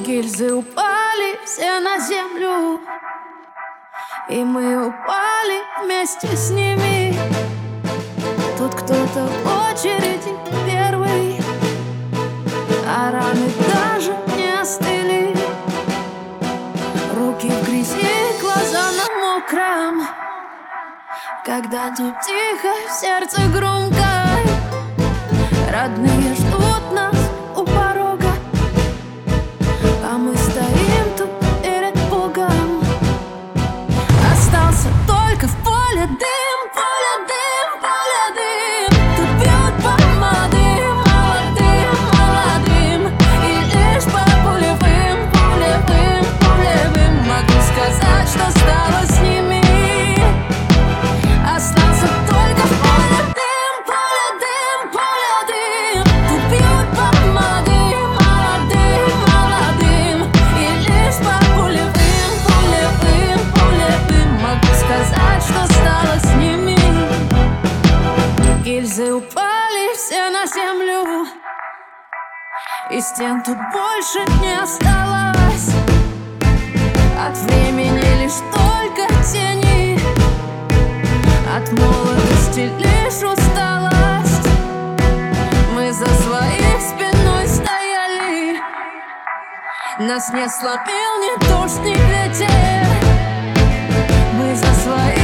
Гильзы упали все на землю, и мы упали вместе с ними. Тут кто-то в очереди первый, а раны даже не остыли. Руки в грязи, глаза на мокром, когда тут тихо, сердце громко. Родные ждут нас у порога, а мы стоим тут перед Богом. Остался только в поле дым, поле дым, поле дым. Тут бьют по молодым, молодым, молодым. И лишь по пулевым, пулевым, пулевым могу сказать, что стало с ними. Остался только в поле дым, поле дым, поле дым. Тут бьют по молодым, молодым, молодым. И лишь по пулевым, пулевым, пулевым могу сказать, что стало с ними. Гильзы упали все на землю, и стен тут больше не осталось. От времени лишь только тени, от молодости лишь усталость. Мы за своих спиной стояли, нас не сломил ни дождь, ни ветер. Мы за своих